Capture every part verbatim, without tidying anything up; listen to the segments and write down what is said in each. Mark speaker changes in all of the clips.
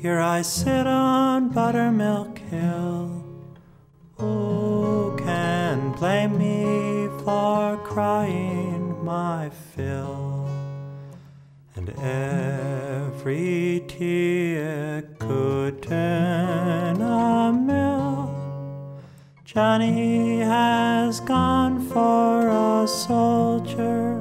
Speaker 1: Here I sit on Buttermilk Hill. Who can blame me for crying my fill? And every tear could turn a mill. Johnny has gone for a soldier.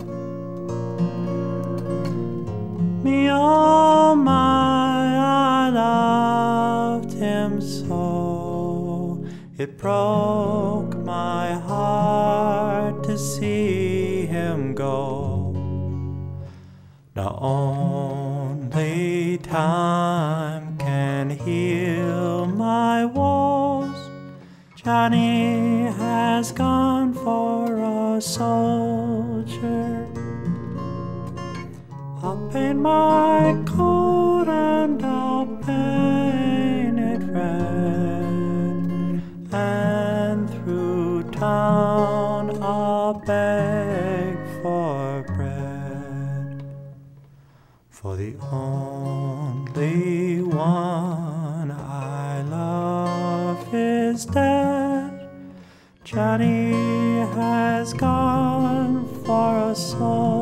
Speaker 1: Me, oh my, I loved him so. It broke my heart to see him go. Now only time can heal my woes. Johnny has gone for a soldier. I'll paint my coat and I'll paint it red, and through town I'll beg for bread. For the only one I love is dead. Johnny has gone for a soul.